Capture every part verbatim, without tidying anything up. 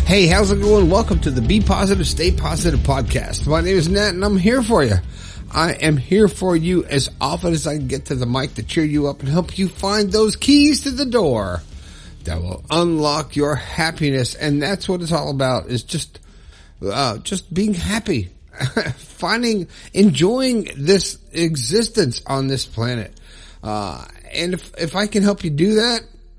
Hey, how's it going? Welcome to the Be Positive, Stay Positive podcast. My name is Nat and I'm here for you. I am here for you as often as I can get to the mic to cheer you up and help you find those keys to the door that will unlock your happiness. And that's what it's all about, is just, uh, just being happy, finding, enjoying this existence on this planet. Uh, and if, if I can help you do that,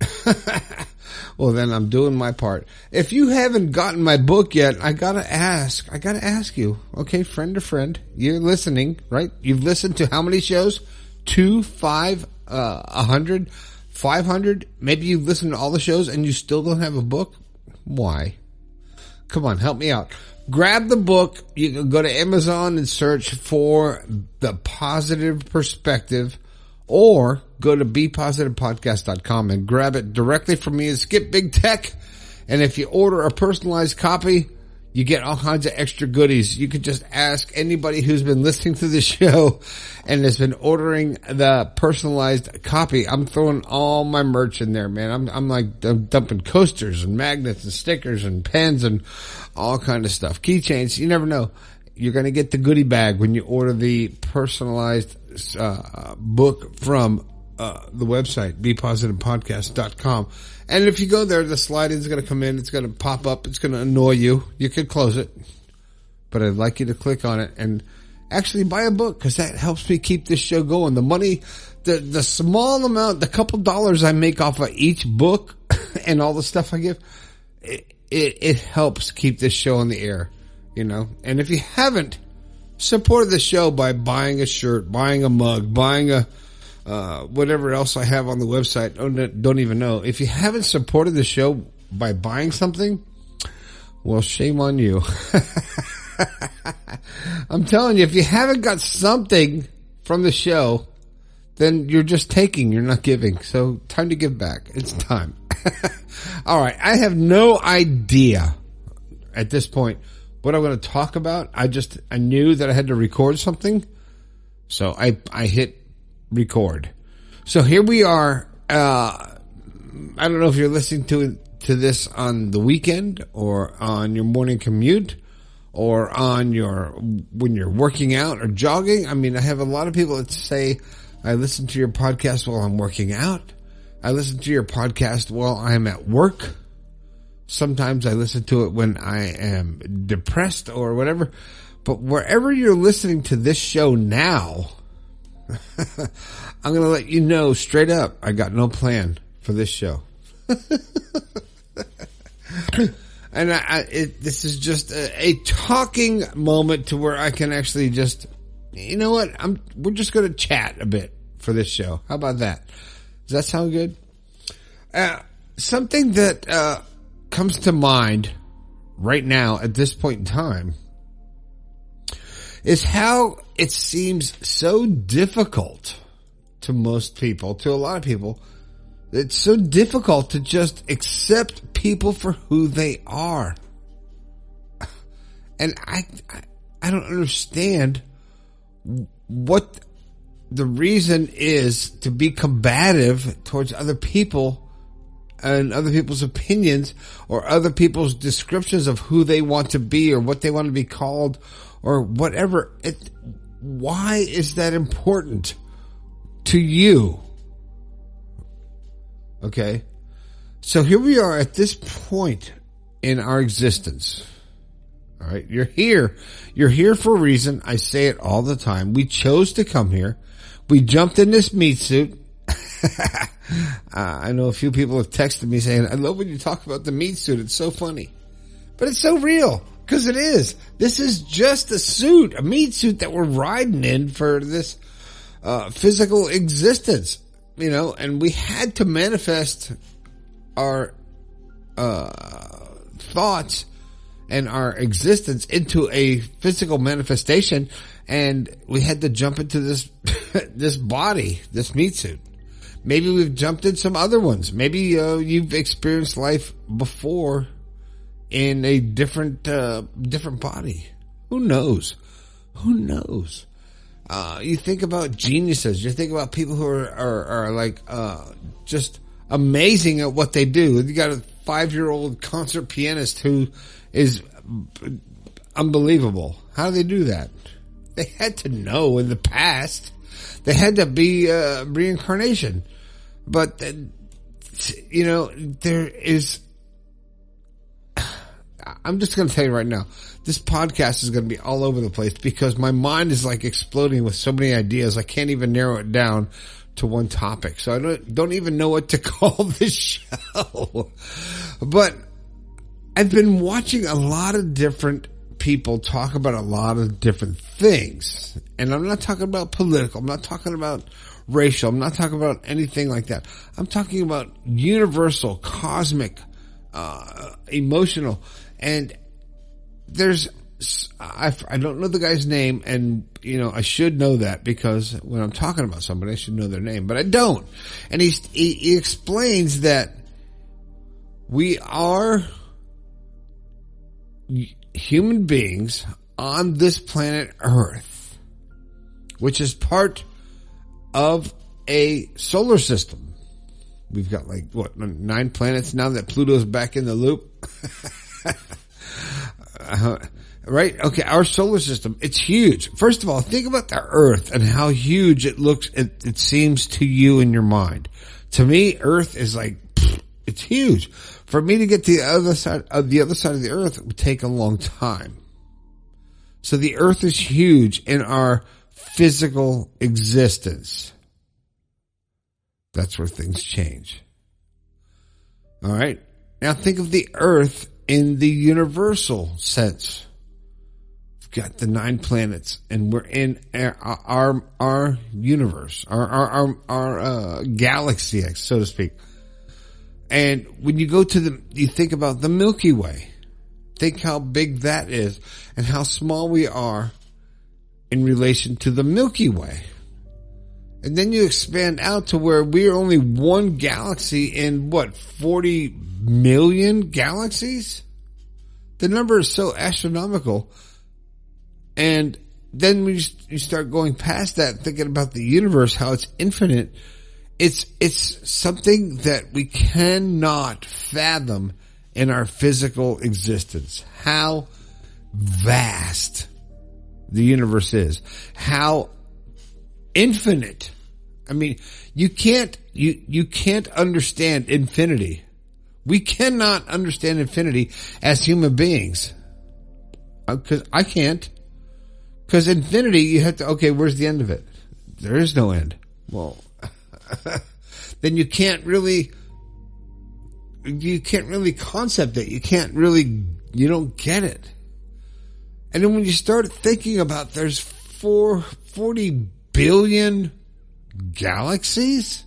well, then I'm doing my part. If you haven't gotten my book yet, I gotta ask, I gotta ask you, okay, friend to friend, you're listening, right? You've listened to how many shows? Two, five, uh, a hundred, five hundred? Maybe you've listened to all the shows and you still don't have a book? Why? Come on, help me out. Grab the book. You can go to Amazon and search for The Positive Perspective, or go to be positive podcast dot com and grab it directly from me and Skip Big Tech. And if you order a personalized copy, you get all kinds of extra goodies. You could just ask anybody who's been listening to the show and has been ordering the personalized copy. I'm throwing all my merch in there, man. I'm, I'm like I'm dumping coasters and magnets and stickers and pens and all kind of stuff. Keychains. You never know. You're going to get the goodie bag when you order the personalized uh, book from uh, the website, be positive podcast dot com. And if you go there, the slide is going to come in. It's going to pop up. It's going to annoy you. You could close it, but I'd like you to click on it and actually buy a book, because that helps me keep this show going. The money, the the small amount, the couple dollars I make off of each book and all the stuff I give, it, it, it helps keep this show on the air. You know, and if you haven't supported the show by buying a shirt, buying a mug, buying a, uh, whatever else I have on the website, don't, don't even know. If you haven't supported the show by buying something, well, shame on you. I'm telling you, if you haven't got something from the show, then you're just taking, you're not giving. So time to give back. It's time. All right. I have no idea at this point what I'm going to talk about. I just, I knew that I had to record something. So I, I hit record. So here we are. Uh, I don't know if you're listening to, to this on the weekend or on your morning commute or on your, when you're working out or jogging. I mean, I have a lot of people that say, I listen to your podcast while I'm working out. I listen to your podcast while I'm at work. Sometimes I listen to it when I am depressed or whatever. But wherever you're listening to this show now, I'm going to let you know straight up, I got no plan for this show. And I, I it, this is just a, a talking moment to where I can actually just, you know what? I'm, we're just going to chat a bit for this show. How about that? Does that sound good? Uh, something that, uh, comes to mind right now at this point in time is how it seems so difficult to most people, to a lot of people. It's so difficult to just accept people for who they are. And I, I, I don't understand what the reason is to be combative towards other people and other people's opinions or other people's descriptions of who they want to be or what they want to be called or whatever. It, why is that important to you? Okay. So here we are at this point in our existence. All right. You're here. You're here for a reason. I say it all the time. We chose to come here. We jumped in this meat suit. uh, I know a few people have texted me saying, I love when you talk about the meat suit. It's so funny. But it's so real, because it is. This is just a suit, a meat suit that we're riding in for this uh physical existence, you know, and we had to manifest our uh thoughts and our existence into a physical manifestation, and we had to jump into this this body, this meat suit. Maybe we've jumped in some other ones. Maybe uh, you've experienced life before in a different uh, different body. Who knows? Who knows? Uh, you think about geniuses. You think about people who are are, are like uh, just amazing at what they do. You got to five-year-old concert pianist who is unbelievable. How do they do that? They had to know in the past. They had to be uh, reincarnation. But, uh, you know, there is... I'm just going to tell you right now, this podcast is going to be all over the place because my mind is like exploding with so many ideas. I can't even narrow it down to one topic. So I don't, don't even know what to call this show. But I've been watching a lot of different people talk about a lot of different things. And I'm not talking about political. I'm not talking about racial. I'm not talking about anything like that. I'm talking about universal, cosmic, uh, emotional. And there's, I, I don't know the guy's name, and, you know, I should know that because when I'm talking about somebody, I should know their name, but I don't. And he's, he, he explains that we are human beings on this planet Earth, which is part of a solar system. We've got like, what, nine planets now that Pluto's back in the loop? uh, right? Okay, our solar system, it's huge. First of all, think about the Earth and how huge it looks, it, it seems to you in your mind. To me, Earth is like, pfft, it's huge. For me to get to the other side of the other side of the Earth, it would take a long time. So the Earth is huge in our physical existence. That's where things change. All right. Now think of the Earth in the universal sense. We've got the nine planets, and we're in our our, our universe, our our our, our uh, galaxy, so to speak. And when you go to the, you think about the Milky Way. Think how big that is, and how small we are in relation to the Milky Way. And then you expand out to where we're only one galaxy in what, forty million galaxies? The number is so astronomical. And then when you start going past that, thinking about the universe, how it's infinite, it's, it's something that we cannot fathom in our physical existence. How vast the universe is. How infinite. I mean, you can't, you, you can't understand infinity. We cannot understand infinity as human beings. Because I can't. Because infinity, you have to, okay, where's the end of it? There is no end. Well, then you can't really, you can't really concept it. You can't really, you don't get it. And then when you start thinking about there's four, forty billion galaxies,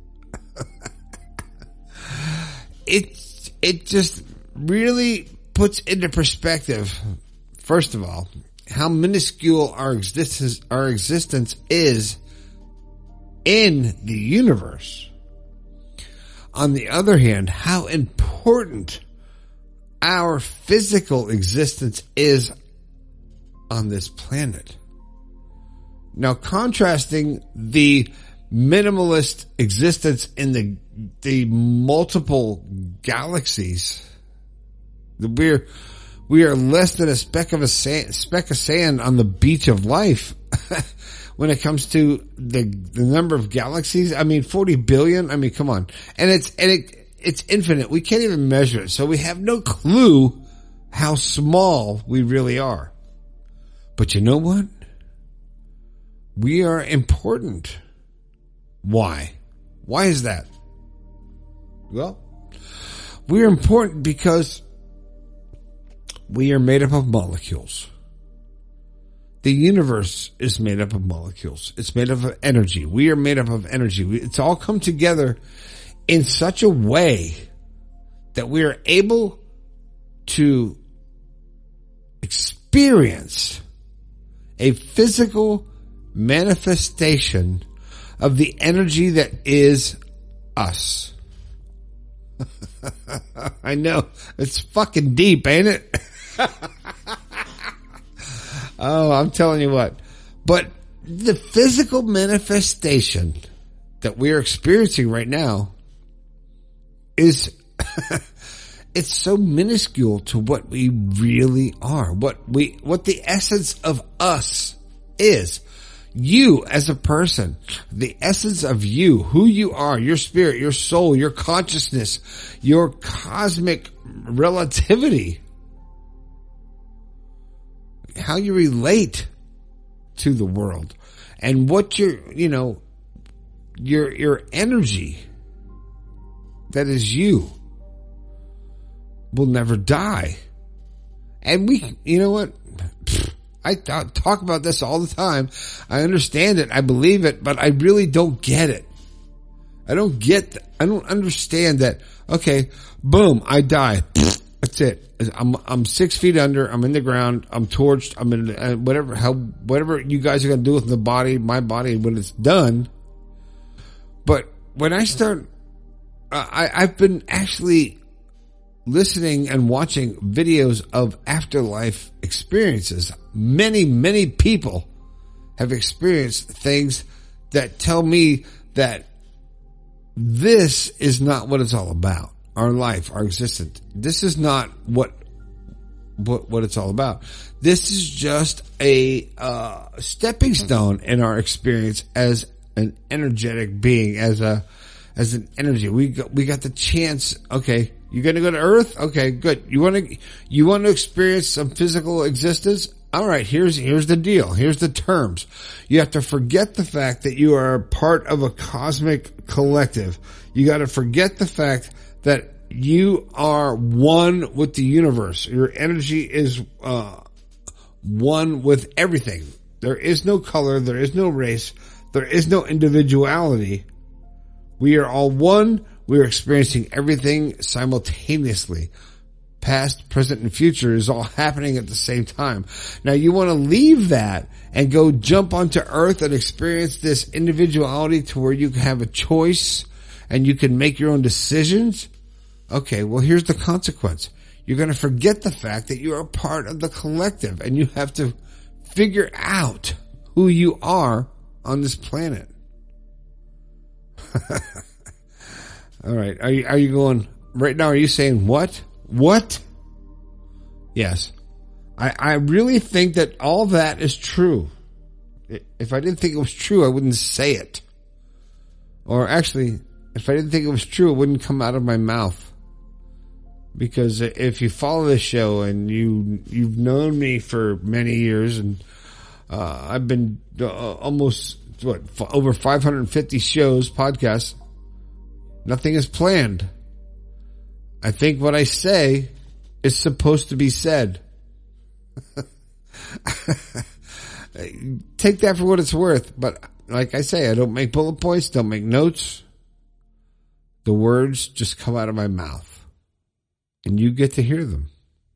it, it just really puts into perspective, first of all, how minuscule our existence, our existence is in the universe. On the other hand, how important our physical existence is on this planet. Now, contrasting the minimalist existence in the the multiple galaxies, we're we are less than a speck of a sand, speck of sand on the beach of life. When it comes to the the number of galaxies, I mean, forty billion. I mean, come on, and it's and it it's infinite. We can't even measure it, so we have no clue how small we really are. But you know what? We are important. Why? Why is that? Well, we are important because we are made up of molecules. The universe is made up of molecules. It's made up of energy. We are made up of energy. It's all come together in such a way that we are able to experience a physical manifestation of the energy that is us. I know. It's fucking deep, ain't it? Oh, I'm telling you what. But the physical manifestation that we are experiencing right now is it's so minuscule to what we really are, what we, what the essence of us is. You as a person, the essence of you, who you are, your spirit, your soul, your consciousness, your cosmic relativity, how you relate to the world, and what your, you know, your, your energy that is you will never die. And we, you know what? I th- talk about this all the time. I understand it. I believe it, but I really don't get it. I don't get, I don't understand that. Okay, boom, I die. That's it. I'm, I'm six feet under. I'm in the ground. I'm torched. I'm in, uh, whatever, how, whatever you guys are going to do with the body, my body, when it's done. But when I start, uh, I, I've been actually listening and watching videos of afterlife experiences. Many, many people have experienced things that tell me that this is not what it's all about. Our life, our existence. This is not what, what, what it's all about. This is just a, uh, stepping stone in our experience as an energetic being, as a, as an energy. We got, we got the chance. Okay. You're going to go to Earth? Okay, good. You want to, you want to experience some physical existence? All right, here's, here's the deal. Here's the terms. You have to forget the fact that you are a part of a cosmic collective. You got to forget the fact that you are one with the universe. Your energy is, uh, one with everything. There is no color. There is no race. There is no individuality. We are all one. We are experiencing everything simultaneously. Past, present, and future is all happening at the same time. Now you want to leave that and go jump onto Earth and experience this individuality to where you can have a choice and you can make your own decisions. Okay, well here's the consequence. You're going to forget the fact that you are part of the collective and you have to figure out who you are on this planet. All right. Are you, are you going right now? Are you saying what? What? Yes. I, I really think that all that is true. If I didn't think it was true, I wouldn't say it. Or actually, if I didn't think it was true, it wouldn't come out of my mouth. Because if you follow this show and you, you've known me for many years and, uh, I've been uh, almost, what, f- over five hundred fifty shows, podcasts. Nothing is planned. I think what I say is supposed to be said. Take that for what it's worth. But like I say, I don't make bullet points, don't make notes. The words just come out of my mouth. And you get to hear them.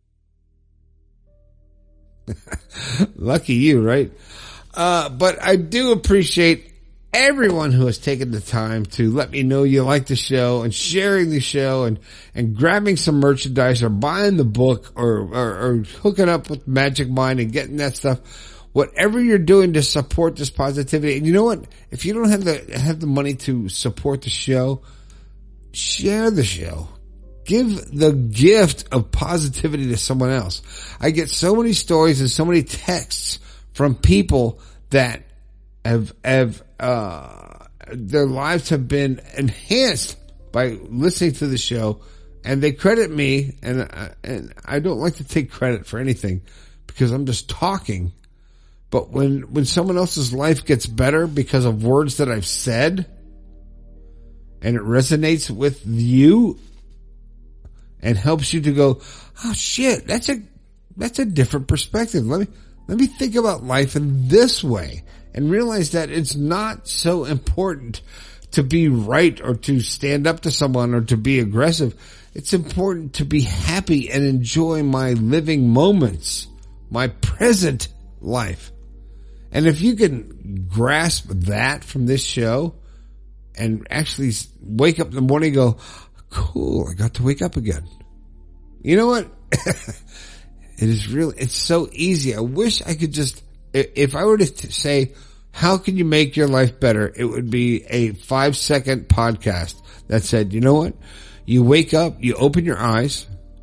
Lucky you, right? Uh, but I do appreciate everyone who has taken the time to let me know you like the show and sharing the show and, and grabbing some merchandise or buying the book or, or, or hooking up with Magic Mind and getting that stuff. Whatever you're doing to support this positivity. And you know what? If you don't have the, have the money to support the show, share the show. Give the gift of positivity to someone else. I get so many stories and so many texts from people that have, have, uh, their lives have been enhanced by listening to the show, and they credit me, and, uh, and I don't like to take credit for anything because I'm just talking. But when, when someone else's life gets better because of words that I've said, and it resonates with you and helps you to go, oh shit, that's a, that's a different perspective. Let me, let me think about life in this way and realize that it's not so important to be right or to stand up to someone or to be aggressive. It's important to be happy and enjoy my living moments, my present life. And if you can grasp that from this show and actually wake up in the morning and go, cool, I got to wake up again. You know what? It is really, it's so easy. I wish I could just, if I were to say, how can you make your life better? It would be a five second podcast that said, you know what? You wake up, you open your eyes,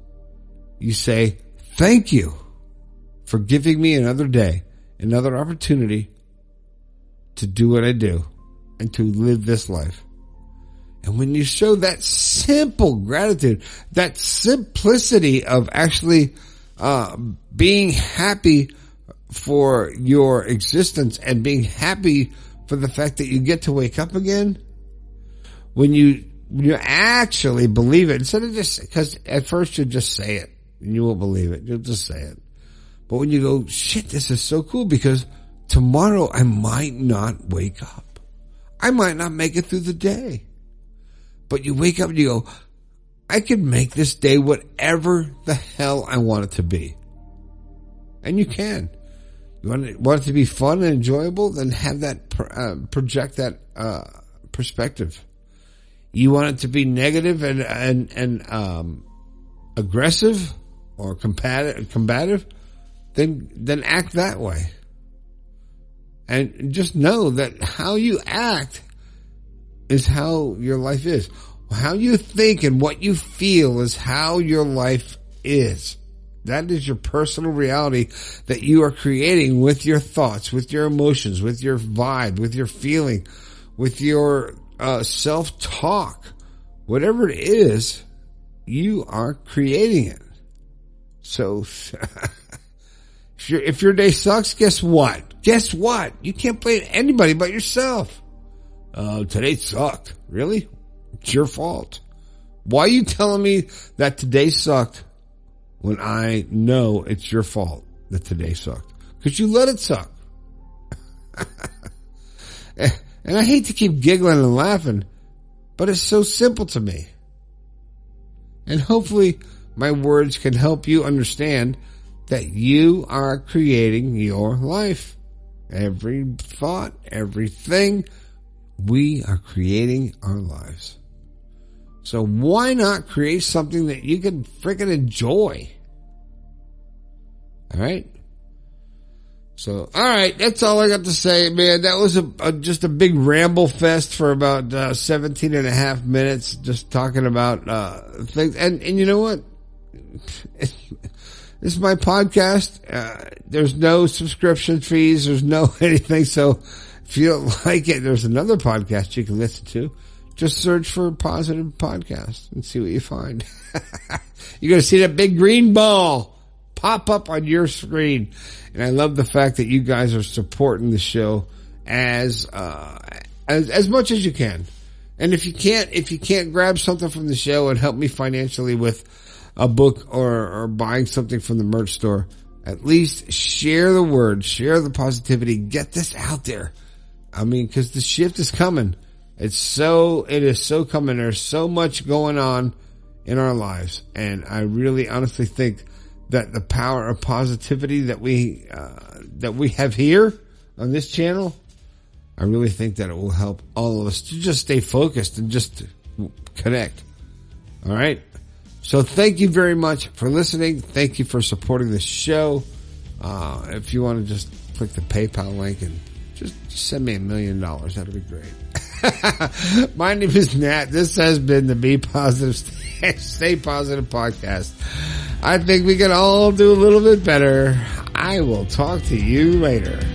you say, thank you for giving me another day, another opportunity to do what I do and to live this life. And when you show that simple gratitude, that simplicity of actually uh being happy for your existence and being happy for the fact that you get to wake up again, when you when you actually believe it, instead of just, because at first you just say it and you won't believe it, you'll just say it. But when you go, shit, this is so cool because tomorrow I might not wake up. I might not make it through the day. But you wake up and you go, I can make this day whatever the hell I want it to be. And you can. You want it, want it to be fun and enjoyable? Then have that, uh, project that, uh, perspective. You want it to be negative and, and, and, um, aggressive or combative, combative? Then, then act that way. And just know that how you act is how your life is. How you think and what you feel is how your life is. That is your personal reality that you are creating with your thoughts, with your emotions, with your vibe, with your feeling, with your uh, self-talk. Whatever it is, you are creating it. So, if, your if your day sucks, guess what? Guess what? You can't blame anybody but yourself. Uh, today sucked. Really? It's your fault. Why are you telling me that today sucked when I know it's your fault that today sucked? Because you let it suck. And I hate to keep giggling and laughing, but it's so simple to me. And hopefully my words can help you understand that you are creating your life. Every thought, everything, we are creating our lives. So why not create something that you can freaking enjoy? All right. So, all right. That's all I got to say, man. That was a, a just a big ramble fest for about uh, seventeen and a half minutes, just talking about uh, things. And, and you know what? This is my podcast. Uh, there's no subscription fees. There's no anything. So if you don't like it, there's another podcast you can listen to. Just search for Positive Podcast and see what you find. You're going to see that big green ball pop up on your screen. And I love the fact that you guys are supporting the show as, uh, as, as much as you can. And if you can't, if you can't grab something from the show and help me financially with a book or, or buying something from the merch store, at least share the word, share the positivity, get this out there. I mean, cause the shift is coming. It's so, it is so coming. There's so much going on in our lives. And I really honestly think that the power of positivity that we, uh, that we have here on this channel, I really think that it will help all of us to just stay focused and just connect. All right. So thank you very much for listening. Thank you for supporting this show. Uh, if you want to just click the PayPal link and just, just send me a million dollars, that'd be great. My name is Nat. This has been the Be Positive, Stay, Stay Positive podcast. I think we can all do a little bit better. I will talk to you later.